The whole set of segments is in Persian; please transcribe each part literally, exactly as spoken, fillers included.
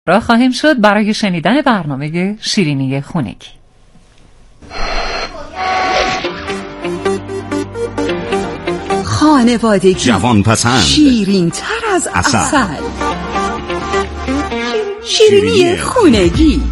را خواهیم شد برای شنیدن برنامه شیرینی خونگی. خانوادگی، جوان پسند، شیرین تر از عسل, عسل. شیرینی خونگی.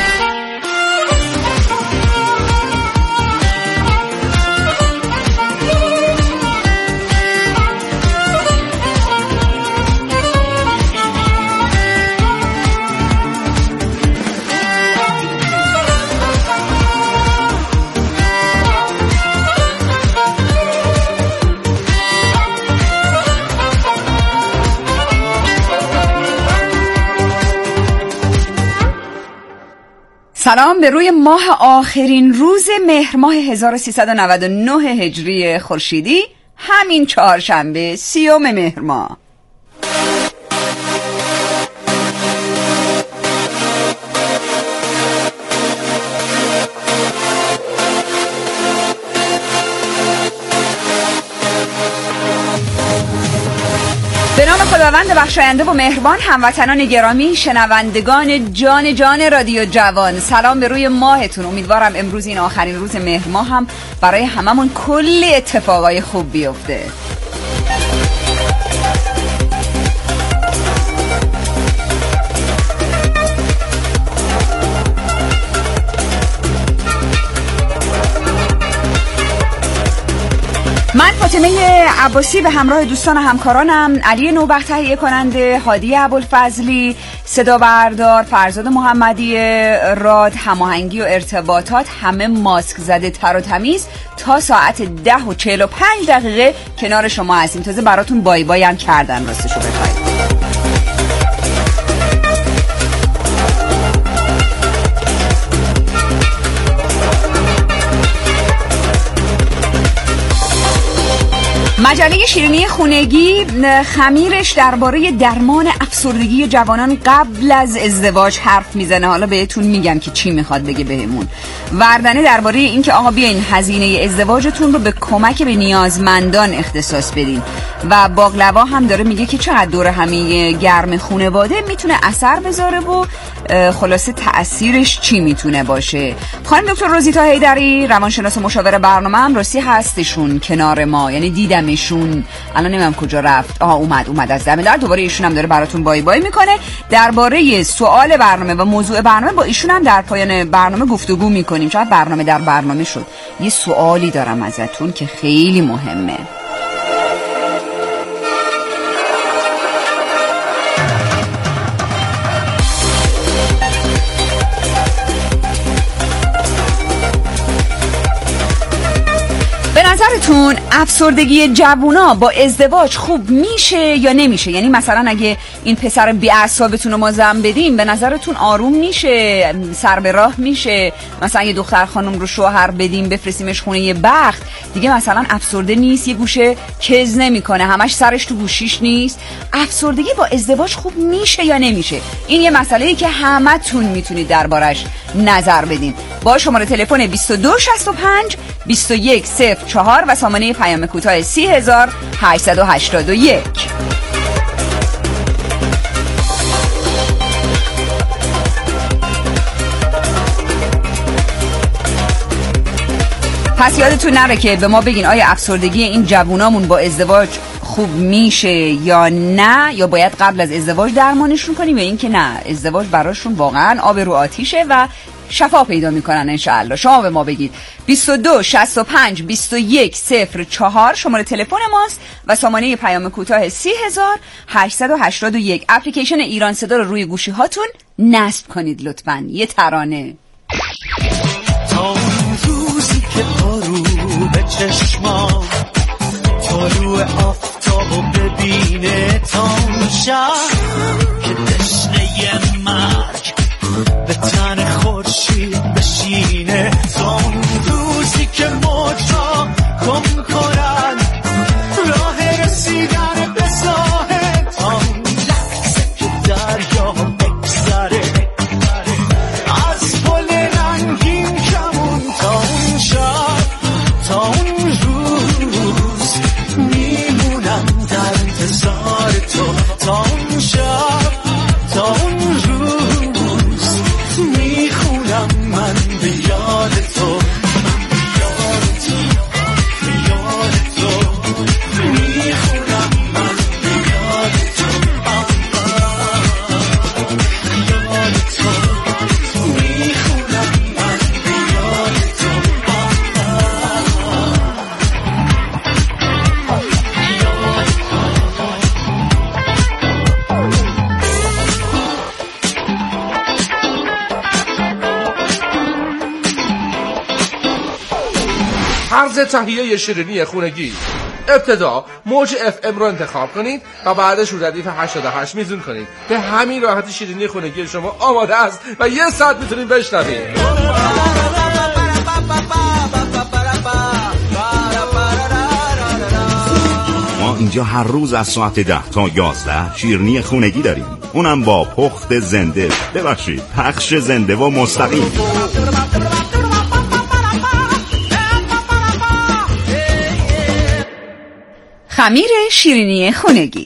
سلام به روی ماه آخرین روز مهر ماه هزار و سیصد و نود و نه هجری خورشیدی، همین چهارشنبه سیوم مهر ماه. به نام خداوند بخشاینده و مهربان، هموطنان گرامی، شنوندگان جان جان رادیو جوان، سلام به روی ماهتون. امیدوارم امروز این آخرین روز مهر ماه هم برای هممون کلی اتفاقای خوب بیفته. من فاطمه عباسی به همراه دوستان و همکارانم، علی نوبخت تهیه کننده، هادی ابوالفضلی صدا بردار، فرزاد محمدی راد هماهنگی و ارتباطات، همه ماسک زده تر و تمیز تا ساعت ده و چهل و پنج دقیقه کنار شما هستیم. تازه براتون بای بای هم کردن راستشو بخواید. مجله شیرینی خونگی خمیرش درباره درمان افسردگی جوانان قبل از ازدواج حرف میزنه. حالا بهتون میگم که چی میخواد بگه بهمون. وردنه درباره این که آقا بیاین هزینه ازدواجتون رو به کمک به نیازمندان اختصاص بدین. و باقلوا هم داره میگه که چقدر دور همه گرم خانواده میتونه اثر بذاره و خلاصه تأثیرش چی میتونه باشه. خانم دکتر روزیتا حیدری، روانشناس و مشاور برنامه، هم راستی هستشون کنار ما، یعنی دیدمشون، الان نمیدونم کجا رفت. آها اومد اومد از دم در. دوباره ایشون هم داره براتون بای بای میکنه. درباره سوال برنامه و موضوع برنامه با ایشون هم در پایان برنامه گفتگو میکنیم. چقدر برنامه در برنامه شد. یه سوالی دارم ازتون که خیلی مهمه. نظرتون افسردگی جوونا با ازدواج خوب میشه یا نمیشه؟ یعنی مثلا اگه این پسر بی اعصابتون رو ما زن بدیم، به نظرتون آروم میشه، سر به راه میشه؟ مثلا یه دختر خانم رو شوهر بدیم بفرستیمش خونه یه بخت، دیگه مثلا افسرده نیست، یه گوشه کز نمیکنه، همش سرش تو گوشیش نیست. افسردگی با ازدواج خوب میشه یا نمیشه؟ این یه مسئله‌ای که همتون میتونید دربارش نظر بدین. با شماره تلفن بیست و دو شصت و پنج بیست و یک صفر چهار و سامانه پیام کوتاه سی هزار هشتصد و هشتاد و یک. پس یادتون نره که به ما بگین آیا افسردگی این جوونامون با ازدواج خوب میشه یا نه، یا باید قبل از ازدواج درمانشون کنیم، یا اینکه نه ازدواج براشون واقعا آب رو آتیشه و شفا پیدا میکنن انشاءالله. شما به ما بگید. بیست و دو شصت و پنج بیست و یک صفر چهار شماره تلفن ماست و سامانه پیام کوتاه سی هزار هشتصد و هشتاد و یک. اپلیکیشن ایران صدا رو روی گوشی هاتون نصب کنید لطفاً. یه ترانه. تا اون روزی که پارو به چشما طلوع آفتابو ببینه، تا اون شب که تشنه مرگ به تن خورشید بشینه، تا اون روزی که موجا گم کنن راه رسیدن به ساحل، تا اون لحظه که دریا بگذره از پل رنگین کمون، تا اون شب تا اون روز میمونم در انتظار تو، تا اون شب تا اون روز طرز تهیه شیرینی خونگی. ابتدا موج اف ام رو انتخاب کنید و بعدش رو ردیف هشتاد و هشت میزون کنید. به همین راحتی شیرینی خونگی شما آماده است و یه ساعت میتونید بشنوید. ما اینجا هر روز از ساعت ده تا یازده شیرینی خونگی داریم، اونم با پخت زنده، ببخشید پخش زنده و مستقیم. خمیر شیرینی خونگی.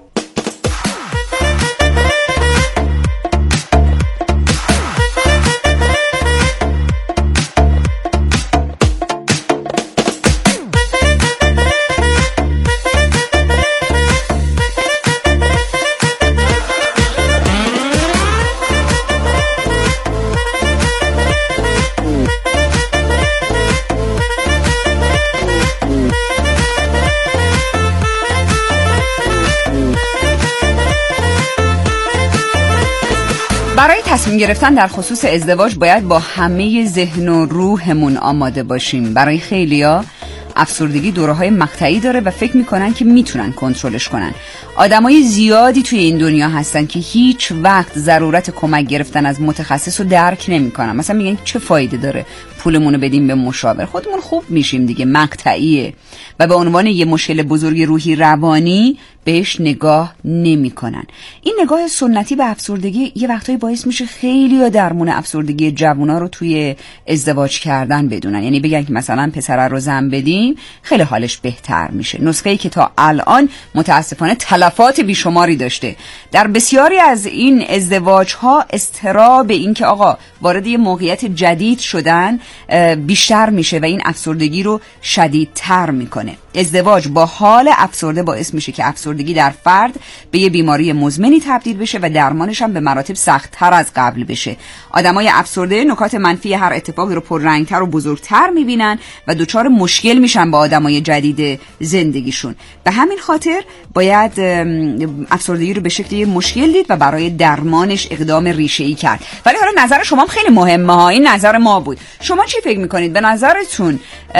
برای تصمیم گرفتن در خصوص ازدواج باید با همه ذهن و روحمون آماده باشیم. برای خیلیا افسردگی دوره‌های مقطعی داره و فکر میکنن که میتونن کنترلش کنن. آدمای زیادی توی این دنیا هستن که هیچ وقت ضرورت کمک گرفتن از متخصص رو درک نمیکنن. مثلا میگن چه فایده داره پولمون رو بدیم به مشاور، خودمون خوب میشیم دیگه، مقطعیه. و به عنوان یه مشکل بزرگ روحی روانی بهش نگاه نمیکنن. این نگاه سنتی به افسردگی یه وقتایی باعث میشه خیلی‌ها درمون افسردگی جوونا رو توی ازدواج کردن بدونن. یعنی بگن که مثلا پسر رو زن بدیم خیلی حالش بهتر میشه. نسخه‌ای که تا الان متاسفانه تلفات بیشماری داشته. در بسیاری از این ازدواج‌ها اضطراب این که آقا وارد یه موقعیت جدید شدن بیشتر میشه و این افسردگی رو شدیدتر میکنه. ازدواج با حال افسرده باعث میشه که افسردگی در فرد به یه بیماری مزمنی تبدیل بشه و درمانش هم به مراتب سخت‌تر از قبل بشه. آدمای افسرده نکات منفی هر اتفاقی رو پررنگتر و بزرگتر میبینن و دچار مشکل میشن با آدمای جدید زندگیشون. به همین خاطر باید افسردگی رو به شکلی مشکل دید و برای درمانش اقدام ریشه‌ای کرد. ولی حالا نظر شما هم خیلی مهمه ها، این نظر ما بود. شما چی فکر میکنید؟ به نظرتون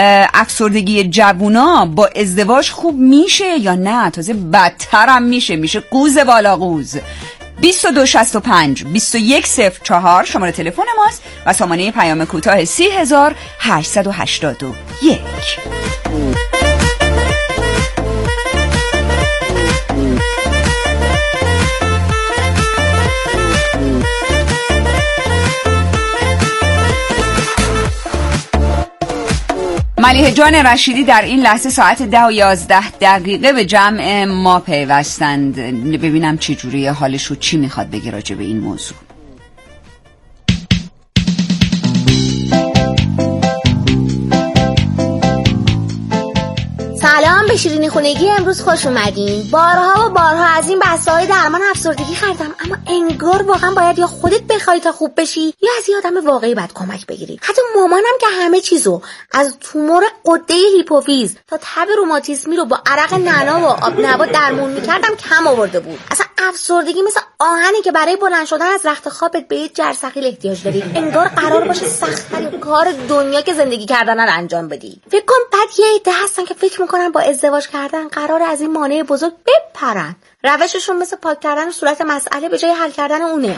افسردگی جوونا با ازدواج خوب میشه یا نه؟ تازه بدتر هم میشه، میشه قوز بالا قوز. بیست و دو شصت و پنج بیست و یک صفر چهار شماره تلفن ماست و سامانه پیام کوتاه سی هزار هشتصد و هشتاد و یک. ملیحه جان رشیدی در این لحظه ساعت ده و یازده دقیقه به جمع ما پیوستند. ببینم چی جوریه حالش رو، چی میخواد بگه راجع به این موضوع. سلام، به شیرینی خونگی امروز خوش اومدین. بارها و بارها از این بسته‌های درمان افسردگی خریدم، اما انگار واقعا باید یا خودت بخوای تا خوب بشی یا از یه آدم واقعی باید کمک بگیری. حتی مامانم که همه چیزو از تومور غده هیپوفیز تا تب روماتیسمی رو با عرق نعنا و آب نبات درمون میکردم کم آورده بود. اصلا افسردگی مثل آهنی که برای بلند شدن از رخت خوابت به یه جرثقیل احتیاج داری. انگار قرار باشه سخت‌ترین کار دنیا که زندگی کردن رو انجام بدی. فکر کن بعد یه عده هستن که فکر میکنن با ازدواج کردن قرار از این مانع بزرگ بپرن. روششون مثل پاک کردن صورت مسئله به جای حل کردن اونه.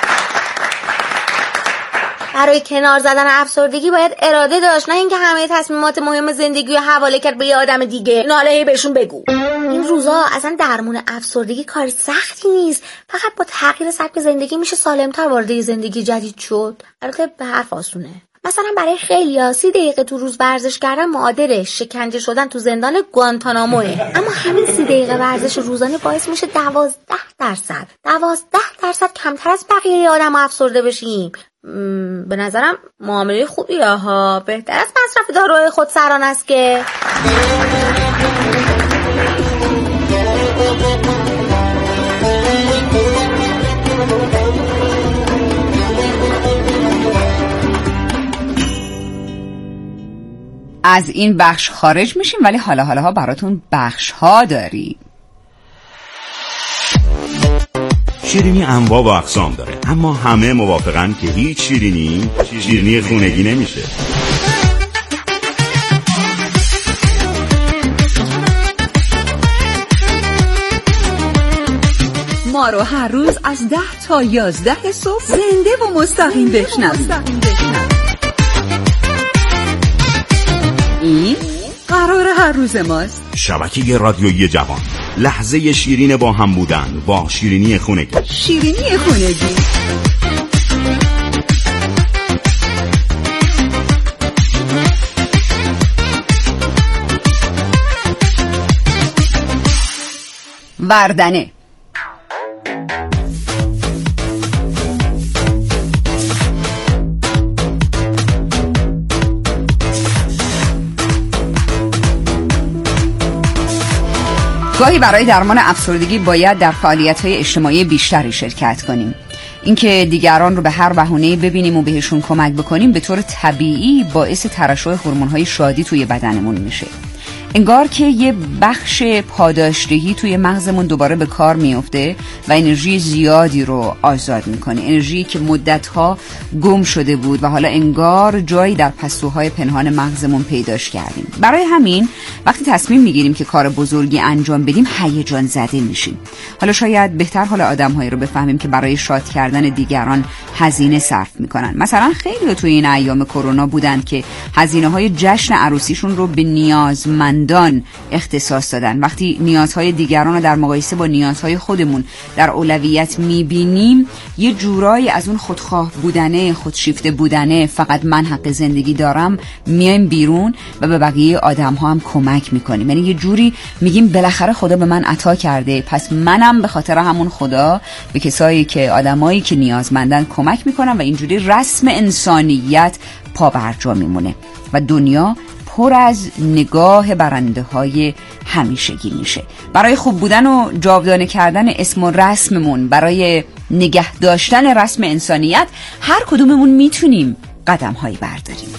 برای کنار زدن افسردگی باید اراده داشت، نه اینکه همه تصمیمات مهم زندگی رو حواله کرد به یه آدم دیگه. ناله بهشون بگو. این روزا اصلا درمون افسردگی کار سختی نیست، فقط با تغییر سبک زندگی میشه سالمتر وارد زندگی جدید شد. البته به حرف آسونه. مثلا برای خیلیا سی دقیقه تو روز ورزش کردن معادل شکنجه شدن تو زندان گوانتاناموه، اما همین سی دقیقه ورزش روزانه باعث میشه دوازده درصد دوازده درصد کمتر از بقیه آدم افسرده بشیم. به نظرم معامله خوبیه ها، بهتر از مصرف داروهای خودسران است که. از این بخش خارج میشیم، ولی حالا حالا ها براتون بخش ها داریم. شیرینی انواع و اقسام داره، اما همه موافقن که هیچ شیرینی شیرینی خونگی نمیشه. ما رو هر روز از ده تا یازده صبح زنده و مستقیم بشنوید. این قرار هر روز ماست. شبکه رادیویی جوان، لحظه شیرین با هم بودن با شیرینی خونگی. شیرینی خونگی وردنه. گاهی برای درمان افسردگی باید در فعالیت‌های اجتماعی بیشتری شرکت کنیم. اینکه دیگران رو به هر بهونه‌ای ببینیم و بهشون کمک بکنیم به طور طبیعی باعث ترشح هورمون‌های شادی توی بدنمون میشه. انگار که یه بخش پاداشدهی توی مغزمون دوباره به کار میفته و انرژی زیادی رو آزاد میکنه، انرژی که مدتها گم شده بود و حالا انگار جایی در پستوهای پنهان مغزمون پیداش کردیم. برای همین وقتی تصمیم میگیریم که کار بزرگی انجام بدیم هیجان زده میشیم. حالا شاید بهتر حال آدم‌هایی رو بفهمیم که برای شاد کردن دیگران هزینه صرف میکنن. مثلا خیلی توی این ایام کرونا بودن که هزینه‌های جشن عروسیشون رو به نیازمند دان اختصاص دادن. وقتی نیازهای دیگران رو در مقایسه با نیازهای خودمون در اولویت میبینیم یه جورایی از اون خودخواه بودنه، خودشیفته بودنه، فقط من حق زندگی دارم میایم بیرون و به بقیه آدم ها هم کمک میکنیم. یعنی یه جوری میگیم بالاخره خدا به من عطا کرده، پس منم به خاطر همون خدا به کسایی که آدمایی که نیازمندن کمک میکنم و اینجوری رسم انسانیت پابرجا میمونه و دنیا پر از نگاه برنده های همیشگی میشه. برای خوب بودن و جاودانه کردن اسم و رسممون، برای نگه داشتن رسم انسانیت، هر کدوممون میتونیم قدم هایی برداریم.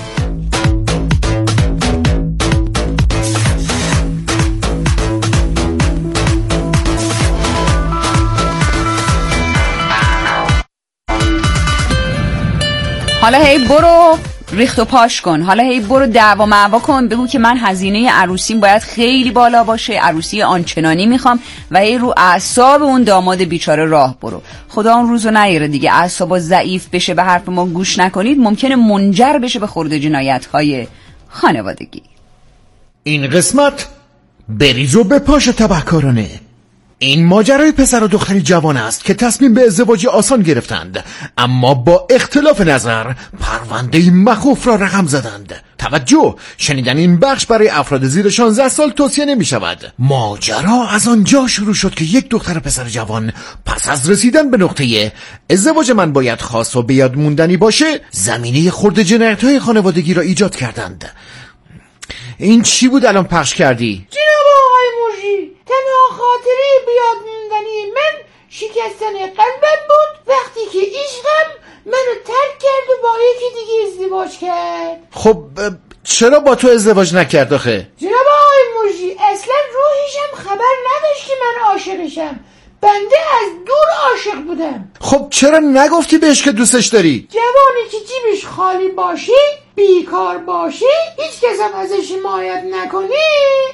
حالا هی برو ریخت و پاش کن، حالا هی برو دعوا معوا کن، بگو که من هزینه عروسیم باید خیلی بالا باشه، عروسی آنچنانی میخوام و هی رو اعصاب اون داماد بیچاره راه برو. خدا اون روزو نیاره دیگه. اعصابا ضعیف بشه، به حرف ما گوش نکنید، ممکنه منجر بشه به خرد جنایت‌های خانوادگی. این قسمت بریز و به پاش تبهکارانه. این ماجرای پسر و دختری جوان است که تصمیم به ازدواج آسان گرفتند، اما با اختلاف نظر پرونده مخوف را رقم زدند. توجه، شنیدن این بخش برای افراد زیر شانزده سال توصیه نمی شود. ماجرا از آنجا شروع شد که یک دختر پسر جوان پس از رسیدن به نقطه ازدواج من باید خاص و بیاد موندنی باشه، زمینه خرد جنایت‌های خانوادگی را ایجاد کردند. این چی بود الان پخش کردی؟ جناب آقای موجی، تنها خاطره بیاد موندنی من شکستن قلبم بود وقتی که عشقم منو ترک کرد و با یکی دیگه ازدواج کرد. خب چرا با تو ازدواج نکرد آخه؟ جناب آقای موجی، اصلا روحیشم خبر نداشت که من عاشقشم، بنده از دور عاشق بودم. خب چرا نگفتی بهش که دوستش داری؟ جوانی که جیبش خالی باشه، بیکار باشه، هیچ کس هم ازش حمایت نکنه،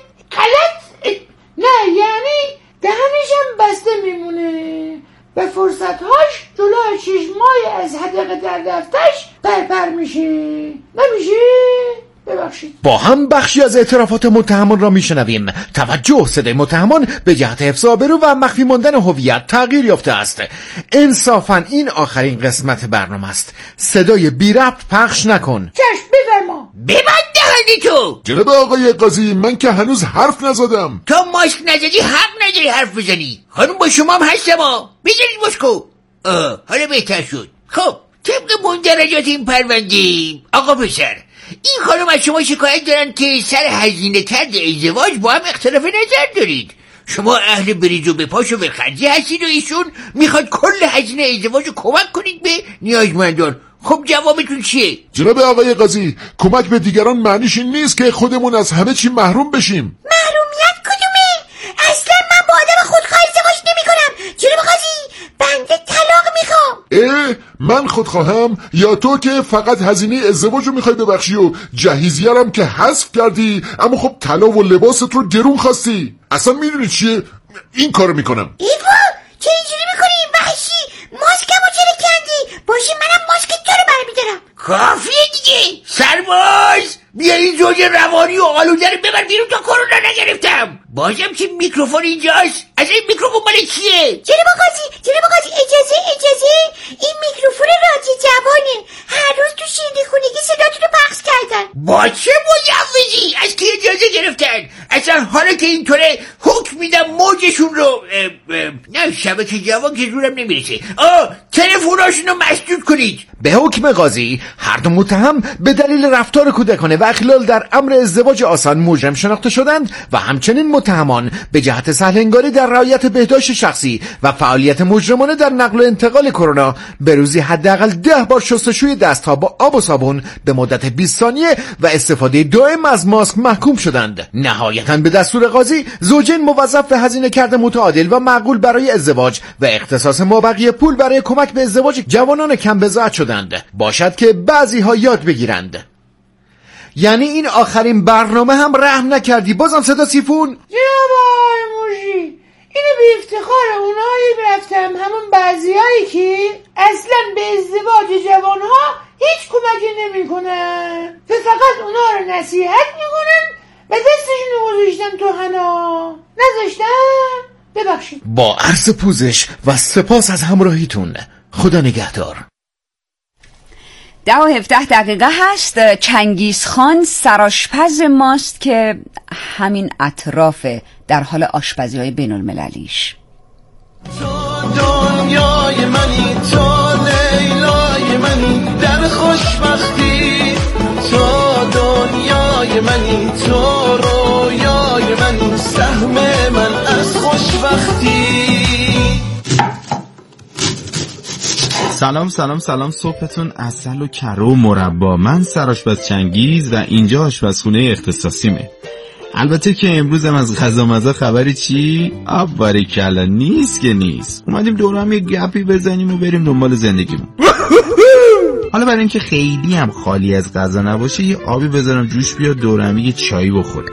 غلط نه، یعنی دهنشم بسته میمونه و فرصتهاش جلو چشمای از حدقه در دفتش پرپر میشه. نمیشه؟ ببخشید. با هم بخشی از اعترافات متهمان را میشنویم. توجه، صدای متهمان به جهت حفظ آبرو و مخفی ماندن هویت تغییر یافته است. انصافاً این آخرین قسمت برنامه است. صدای بی ربط پخش نکن. چشم بفرما. ببند دهنی تو. جناب آقای قاضی، من که هنوز حرف نزدم. تو ماسک نزدی حق نداری حرف بزنی. خانم با شما هم هستم ها، بزنید ماسکو. آه حالا بهتر شد. خب طبق مندرجات این پرونده آقا پسر، این خانم از شما شکایت دارن که سر هزینه کرد ازدواج با هم اختلاف نظر دارید. شما اهل بریز و بپاش و بخرجی هستید و ایشون میخواد کل هزینه ازدواج رو کمک کنید به نیازمندان. خب جوابتون چیه؟ جناب آقای قاضی، کمک به دیگران معنیش این نیست که خودمون از همه چی محروم بشیم. محرومیت کدومه؟ اصلا من با آدم خودخواه ازدواج نمی کنم. جناب قاضی، بنده طلاق میخوام. اه من خودخواهم یا تو که فقط هزینه ازدواج رو میخوای ببخشی و جهیزیه‌ام که حذف کردی، اما خب طلا و لباست رو گرون خواستی. اصلا میدونی چیه؟ این کارو میکنم. ایوا چه اینجوری میکنی وحشی؟ ماسکمو چرا کندی؟ باشه منم ماسک تو رو برمیدارم. کافیه دیگه سرباز، بیا این زوج روانی و آلوده رو ببر بیرون تا کرونا نگرفتم. بازم که میکروفون اینجاست؟ از این میکروفون مال کیه؟ جناب قاضی جناب قاضی اجازه اجازه این میکروفون رادیو جوانه، هر روز تو شیرینی خونگی صداتون رو پخش کردن. با چه مجوزی؟ از کی اجازه گرفتن؟ اصلا حالا که اینطوره حکم میدم موجشون رو اه اه نه شبکه جوان که زورم نمیرسه. آه تلفوناشون رو مسدود کنید. به حکم قاضی هر دو متهم به دلیل رفتار کودکانه و اخلال در امر ازدواج آسان مجرم شناخته شدند و همچنین متهمان به جهت سهل‌انگاری در رعایت بهداشت شخصی و فعالیت مجرمانه در نقل و انتقال کرونا به روزی حداقل ده بار شستشوی دست‌ها با آب و صابون به مدت بیست ثانیه و استفاده دائم از ماسک محکوم شدند. نهایتاً به دستور قاضی زوجین موظف به هزینه کرده متعادل و معقول برای ازدواج و اختصاص مابقی پول برای کمک به ازدواج جوانان کم بضاعت شدند. باشد که بعضی ها یاد بگیرند. یعنی این آخرین برنامه هم رحم نکردی بازم صدا سیفون؟ جناب آقای موجی اینو به افتخار اونایی برفتم همون بعضیایی که اصلا به ازدواج جوانها هیچ کمکی نمی کنن و فقط اونا رو نصیحت میکنن و دستشون رو گذاشتن تو حنا نذاشتن. ببخشید. با عرض پوزش و سپاس از همراهیتون. خدا نگهدار. ده و هفته دقیقه هست. چنگیز خان سرآشپز ماست که همین اطراف در حال آشپزی های بین المللیش. تو دنیای منی، تو لیلای منی در خوشبختی، تو دنیای منی، تو رویای منی سهم من از خوشبختی. سلام سلام سلام صبحتون عسل و کره و مربا. من سرآشپز چنگیز و اینجا آشپزخونه اختصاصیمه. البته که امروز هم از غذا مزه خبری چی؟ آب باریکلا نیست که نیست. اومدیم دور هم یه گپی بزنیم و بریم دنبال زندگیمون. حالا برای اینکه خیلی هم خالی از غذا نباشه یه آبی بذارم جوش بیاد دور هم یه چایی بخوریم.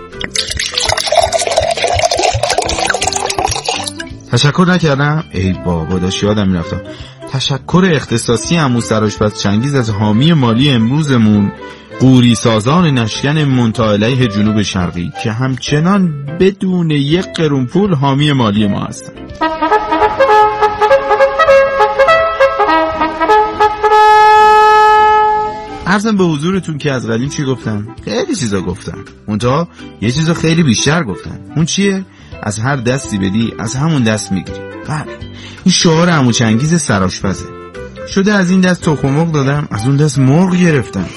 تشکر نکردم؟ ای بابا داشت یادم میرفتم. تشکر اختصاصی عمو سرآشپز چنگیز از حامی مالی امروزمون قوری سازان نشکن منتهی علیه جنوب شرقی که همچنان بدون یک قرون پول حامی مالی ما هستن. عرضم به حضورتون که از قدیم چی گفتن؟ خیلی چیزا گفتن. اونجا یه چیزا خیلی بیشتر گفتن. اون چیه؟ از هر دستی بدی از همون دست میگیری. بله این شعار عمو چنگیز سرآشپزه. شده از این دست تخم مرغ دادم از اون دست مرغ گرفتم.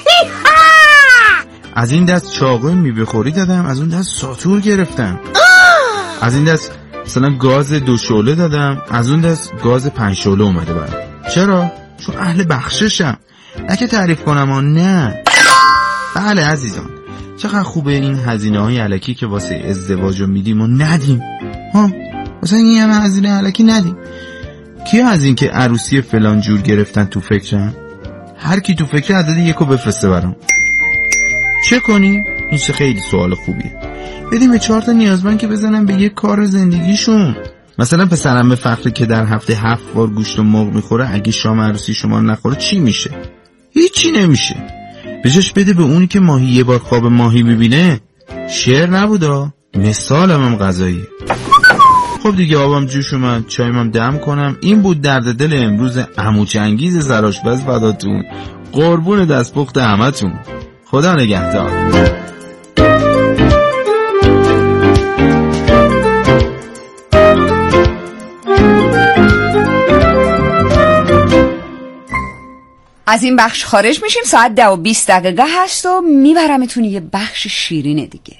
از این دست چاقوی میبخوری دادم از اون دست ساتور گرفتم. از این دست مثلا گاز دو شعله دادم از اون دست گاز پنج شعله اومده برام. چرا؟ چون اهل بخششم. نه که تعریف کنم ها نه. بله عزیزان چقدر خوبه این هزینه های الکی که واسه ازدواج رو میدیم و ندیم. ها واسه این همه هزینه الکی ندیم. کیا از این که عروسی فلان جور گرفتن تو فکرن؟ هر کی تو فکر عدد یکو بفرسته برام. چه کنیم؟ این چه خیلی سوال خوبیه. بدیم به چهار تا نیازمند که بزنن به یک کار زندگیشون. مثلا پسرم فقری که در هفته هفت بار گوشت و مرغ میخوره اگه شام عروسی شما نخوره چی میشه؟ هیچی نمیشه. به جاش بده به اونی که ماهی یه بار خواب ماهی ببینه. شعر نبودا مثالم هم غذایی. خب دیگه آبم جوش اومد چایمم دم کنم. این بود درد دل امروز عمو چنگیز سرآشپز فداتون. قربون دستپخت همتون. خدا نگهدار. از این بخش خارج میشیم. ساعت ده و بیست دقیقه هست و میبرمتون یه بخش شیرینه دیگه.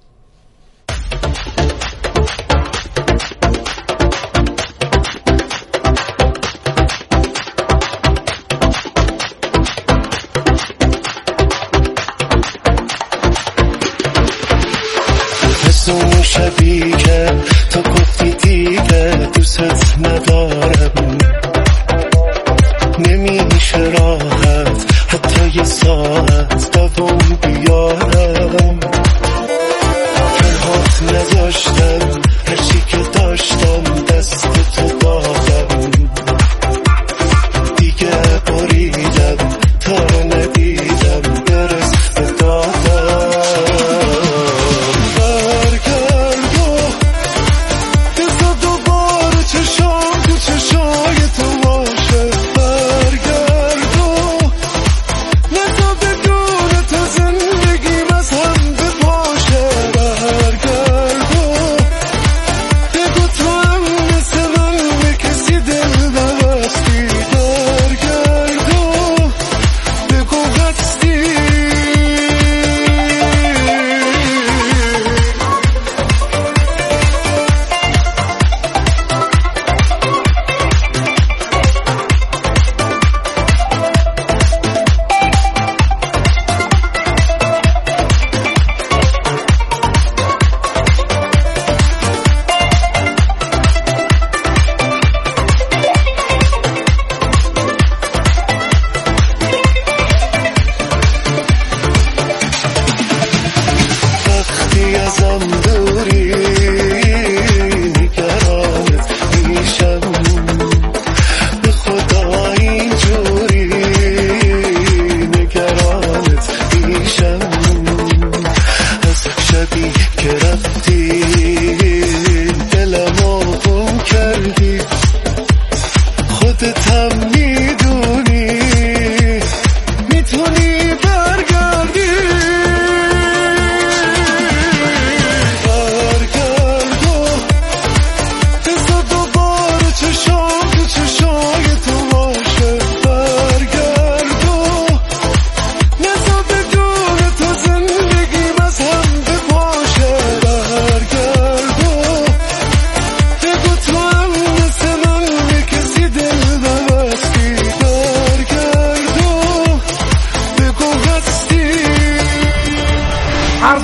اون شبی که تو گفتی دیگه دوست ندارم نمیشه راحت حتی یه ساعت دوام بیارم تنهات نذاشتم هرچی که داشتم دست تو دادم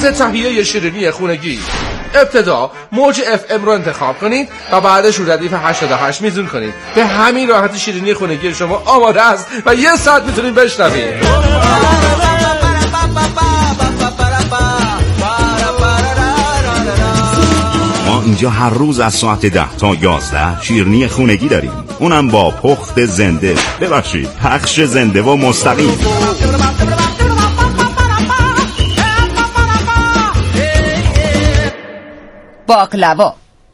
وقت تهیه شیرینی خونگی. ابتدا موج اف ام رو انتخاب کنید و بعدش رو ردیف هشتاد و هشت میزون کنید. به همین راحتی شیرینی خونگی شما آماده است و یه ساعت میتونید بشنوید. ما اینجا هر روز از ساعت ده تا یازده شیرینی خونگی داریم، اونم با پخت زنده، ببخشید پخش زنده و مستقیم. باقلوا.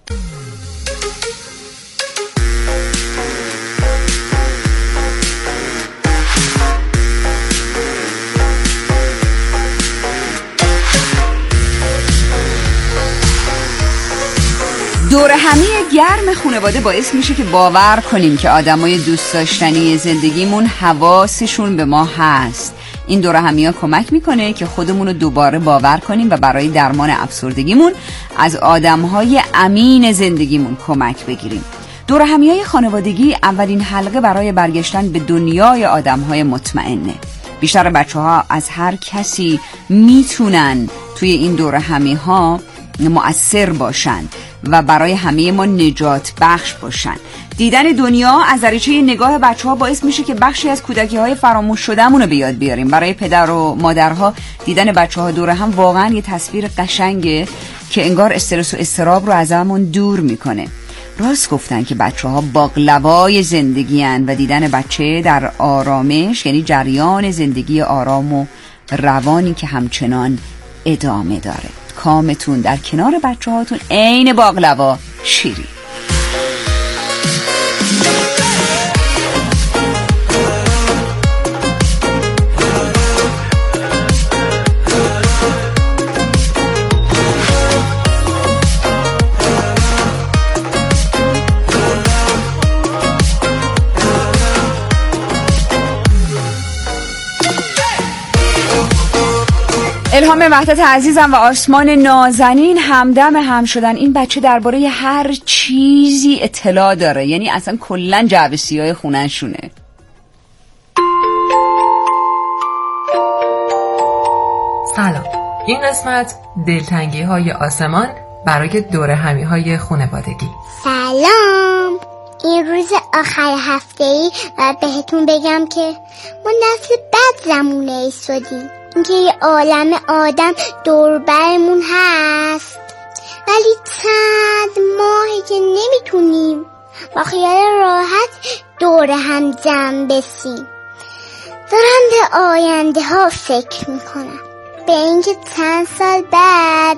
دور همی گرم خانواده باعث میشه که باور کنیم که آدمای دوست داشتنی زندگیمون حواسشون به ما هست. این دور همی ها کمک میکنه که خودمون رو دوباره باور کنیم و برای درمان افسردگیمون از آدمهای امین زندگیمون کمک بگیریم. دور همی های خانوادگی اولین حلقه برای برگشتن به دنیای آدمهای مطمئنه. بیشتر بچه ها از هر کسی میتونن توی این دور همی ها مؤثر باشن و برای همه ما نجات بخش باشن. دیدن دنیا از دریچه نگاه بچه ها باعث میشه که بخشی از کودکی های فراموش شدهمون رو به یاد بیاریم. برای پدر و مادرها دیدن بچه ها دور هم واقعا یه تصویر قشنگه که انگار استرس و اضطراب رو از همون دور میکنه. راست گفتن که بچه ها باقلوای زندگی هن و دیدن بچه در آرامش یعنی جریان زندگی آرام و روانی که همچنان ادامه داره. کامتون در کنار بچه هاتون عین باقلوا شیرین. الهام وحدت عزیزم و آسمان نازنین همدم هم شدن. این بچه درباره هر چیزی اطلاع داره، یعنی اصلا کلن جعبه سیاه خونه‌شونه. سلام، این قسمت دلتنگی های آسمان برای دور همی های خانوادگی. سلام، این روز آخر هفته ای و بهتون بگم که ما نسل بد زمونه ای شدیم. اینکه یه عالم آدم دور برمون هست ولی چند ماهی که نمیتونیم با خیال راحت دور هم جمع بشیم. دارم به آینده ها فکر میکنم، به اینکه چند سال بعد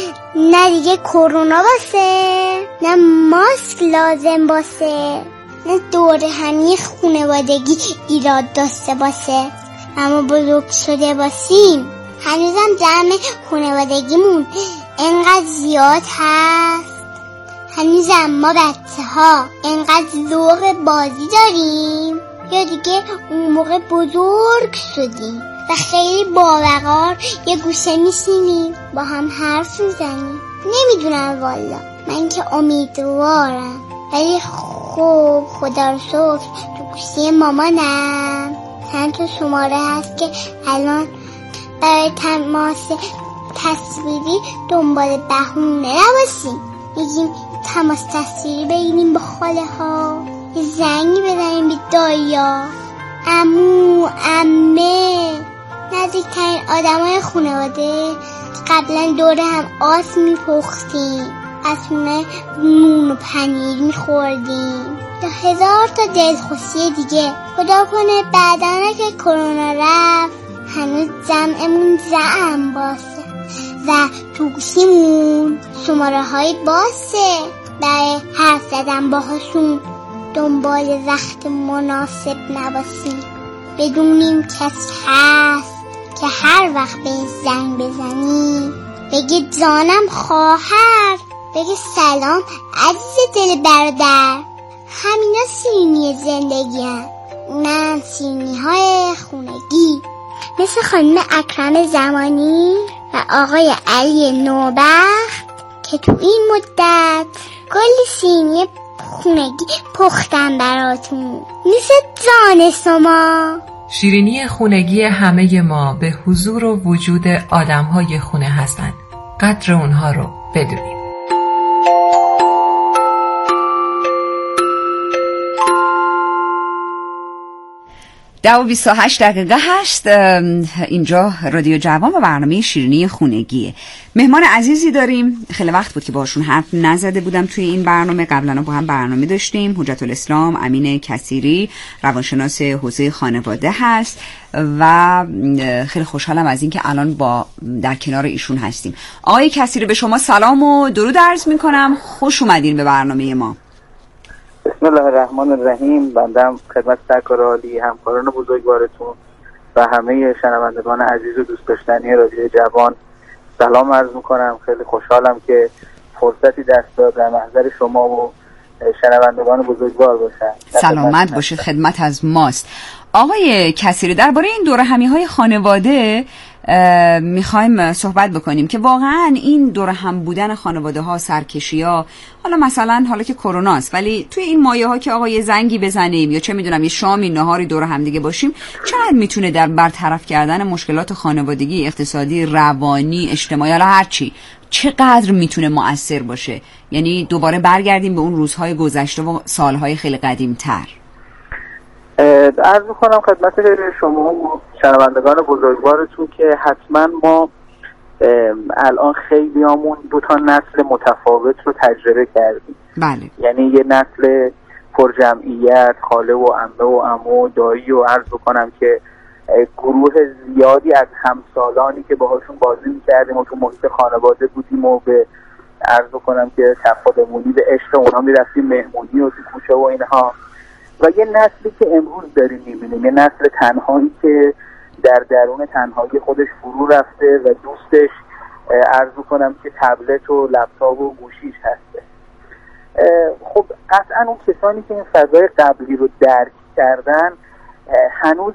نه دیگه کرونا باشه، نه ماسک لازم باشه، نه دور همی خانوادگی ایراد داشته باشه، اما بزرگ شده باشیم. هنوزم جمع خانوادگیمون انقدر زیاد هست، هنوزم ما بچه ها انقدر ذوق بازی داریم یا دیگه اون موقع بزرگ شدیم و خیلی باوقار یه گوشه میشینیم با هم حرف میزنیم. نمیدونم والا، من که امیدوارم، ولی خوب خدا رو شکر تو گوشه مامانم چند تا شماره هست که الان برای تماس تصویری دنبال بهونه نباشیم. میگیم تماس تصویری بگیریم با خاله ها، یه زنگی بزنیم به دایا، عمو، عمه، نزدیکترین آدم های خانواده. قبلا دور هم آس میپختیم، از خونه نون و پنیر میخوردیم، تا هزار تا دلخوشی دیگه. خدا کنه بعدن که کرونا رفت هنوز جمعمون جمع باشه و تو گوشیمون شماره های باشه برای حرف زدن باهاشون، دنبال وقت مناسب نباشیم. بدونیم کسی هست که هر وقت به زنگ بزنیم بگه جانم خواهر، بگه سلام عزیز دل برادر. همینا شیرینی زندگی هم. من شیرینی های خونگی مثل خانم اکرم زمانی و آقای علی نوبخت که تو این مدت کلی شیرینی خونگی پختم براتون، مثل جان شما. شیرینی خونگی همه ما به حضور و وجود آدم‌های خونه هستند. قدر اونها رو بدونیم. ده و بیست و هشت دقیقه هست. اینجا رادیو جوان و برنامه شیرینی خونگیه. مهمان عزیزی داریم، خیلی وقت بود که باشون حرف نزده بودم توی این برنامه. قبلا با هم برنامه داشتیم. حجت الاسلام امین کثیری، روانشناس حوزه خانواده هست و خیلی خوشحالم از اینکه الان با در کنار ایشون هستیم. آقای کثیری، به شما سلام و درود عرض میکنم. خوش اومدین به برنامه ما. بسم الله الرحمن الرحیم. بندم خدمت سرکار عالی، همکاران بزرگوارتون و همه شنوندگان عزیز و دوست داشتنی رادیو جوان سلام عرض میکنم. خیلی خوشحالم که فرصتی دست داد در محضر شما و شنوندگان بزرگوار باشم. سلامت باشید، خدمت از ماست. آقای کثیری، درباره این دوره همی‌های خانواده میخوایم صحبت بکنیم که واقعا این دوره هم بودن خانواده ها، سرکشی ها، حالا مثلا حالا که کرونا است، ولی توی این مایه ها که آقا یه زنگی بزنیم یا چه میدونم یه شامی نهاری دوره هم دیگه باشیم، چقدر میتونه در برطرف کردن مشکلات خانوادگی، اقتصادی، روانی، اجتماعی، حالا هر چی، چقدر میتونه مؤثر باشه؟ یعنی دوباره برگردیم به اون روزهای گذشته و سالهای خیلی قدیم‌تر. عرض میکنم خدمت شما و شنوندگان بزرگوارتون که حتما ما الان خیلی همون دو تا نسل متفاوت رو تجربه کردیم. بله. یعنی یه نسل پر جمعیت، خاله و عمه و عمو، دایی و عرض بکنم که گروه زیادی از همسالانی که باهاشون بازی میکردیم و تو محیط خانواده بودیم و به عرض بکنم که تفاهمونی به عشق اونا میرفتیم مهمونی و تو کوچه و اینها، و یه نسلی که امروز داریم میبینیم، یه نسل تنهایی که در درون تنهایی خودش فرو رفته و دوستش عرض کنم که تبلت و لپتاپ و گوشیش هسته. خب قطعا اون کسانی که این فضای قبلی رو درک کردن هنوز